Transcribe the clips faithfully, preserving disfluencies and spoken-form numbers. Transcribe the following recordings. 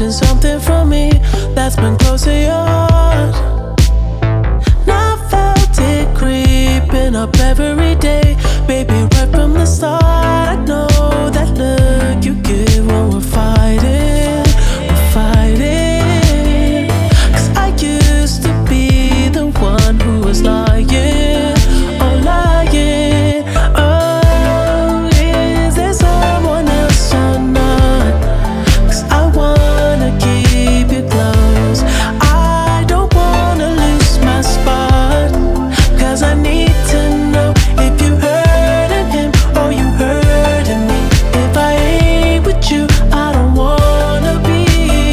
missing something from me that's been close to yours. And I felt it creeping up every day, baby, right from the start. I know that look you give when we're fighting, we're fighting. Cause I used to be the one who was lying, oh lying. Oh, is there someone else or not? Cause I wanna keep you close, I don't wanna lose my spot. Cause I need to know if you hurting him or you hurting me. If I ain't with you, I don't wanna be.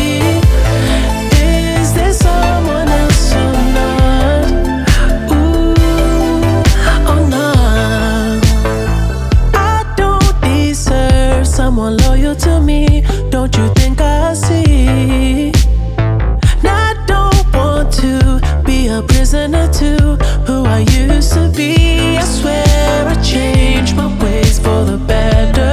Is there someone else or not? Ooh, or not? I don't deserve someone loyal to me, don't you think I see? And I don't want to be a prisoner to who I used to be. I swear I changed my ways for the better.